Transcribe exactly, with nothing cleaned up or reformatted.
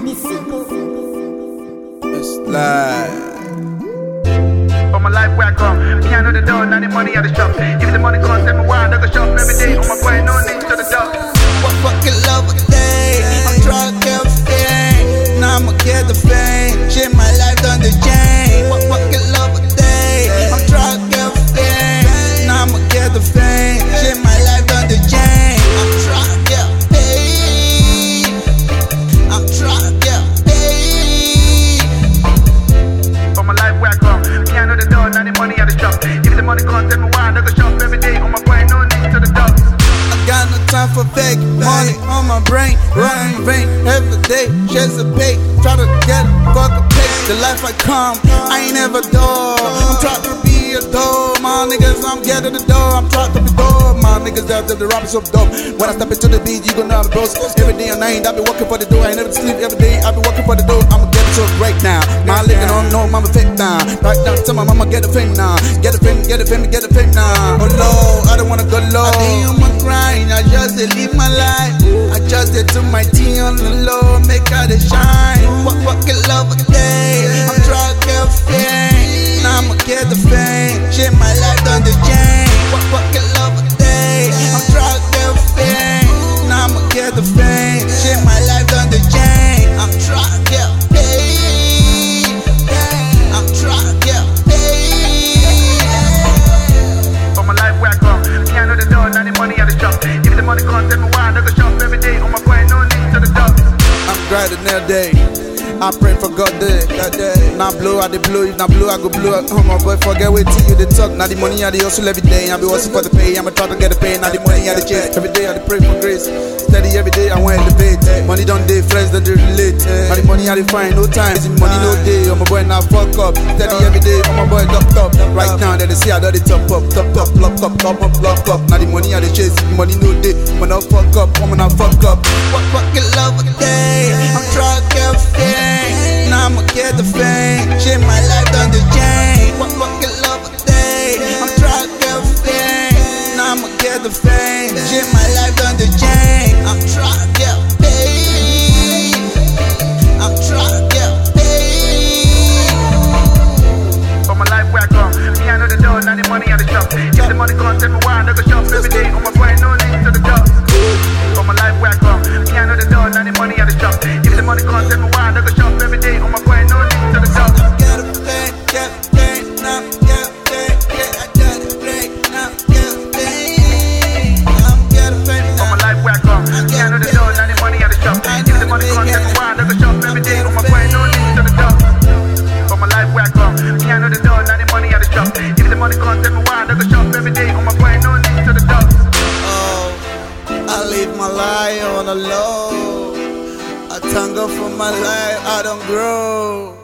It's live. On my life where I come, me I know the door, now the money at the shop. If the money comes, send me wild, I go shop every day. On my boy, no need to the dog. What fucking love a day? I'm trying to get fame. Now I'ma get the fame. Shit, my life done the chain. What fucking love a day? I'm trying to get fame. Now I'ma get the fame. Shit, my life done the chain. I'm trying to get paid. I'm trying to get paid. On my life where I come, me I know the door, now the money at the shop. If the money comes, send me wild, I go shop every day. On my boy, no need to the dog. Got no time for fake money on my brain, running vain every day. Chase a pay, try to get fuck a pay. The life I come, I ain't ever door. I'm trying to be a door, my niggas. I'm getting the door. I'm trying to be door, my niggas. Out there, the rappers so dope. When I step into the beat, you gon' know the bros. Every day and night, I be working for the door. I ain't never sleep every day. I be working for the door. I'ma get it so great now. My nigga don't know, mama fake now. Right now, tell my mama get the fame now. Get the fame, get the fame, get the fame now. Oh low, I don't wanna go low. I be on my grind. I just dey live my life. I just dey do my thing on the low, make her dey shine. What fucking love a day? I'm trying to get fame. Now I'ma get the fame. Shit, my life done the chain. What fucking love a day? I'm trying to get fame. Now I'ma get the fame. Shit, my life done the chain. I'm trying to get paid. I'm trying to get paid. On my life where I come, me I know the door, now the money at the shop. If the money comes, send me wild, I go shop every day. On my boy, no need to the dog. I'm grinding every day. I pray for God day, that day. Now blow, I dey blow. If not blow, I go blow. Oh my boy, forget wait till you dey talk. Now the money I dey hustle every day. I be hustling for the pay. I'ma try to get the pay. Now the money I dey chase. Every day I dey pray for grace. Steady every day I want elevate. Money don't day, friends that they relate. Now the money I dey find, no time. Money no day. Oh my boy now fuck up. Steady every day. Oh my boy top top. Right now they see I do the top up, top top, lock up, top up, lock up. Now the money I dey chase. Money no day. When I fuck up, I'm gonna fuck up. What fucking love a day? I'm trying to get fame. Now I'ma get the fame. Shit, my life done the chain. What fucking love a day? I'm trying to get fame. Now I'ma get the fame. Shit, my life done the chain. I'm trying to get paid. I'm trying to get paid. On my life where I come, me I know the door, now the money at the shop. If the money comes, send me wild, I go shop every day. On my boy, no need to the dog. On my life where I come, me I know the door, now the money at the shop. If the money comes, send me wild, I go shop every day. On my boy, no need to the dog. Get a play, get a play, now get a play, yeah, I got a play, now get a play. I'm get a play now. On my life where I come, me I know the door, now the money at the shop. If the money comes, send me wild, I go shop every day. On my boy, no need to the dog. On my life where I come, me I know the door, now the money at the shop. If the money comes, send me wild, I go shop every day. On my boy, no need to the dog. Oh, I live my life on the low. I thank God for my life, I don't grow.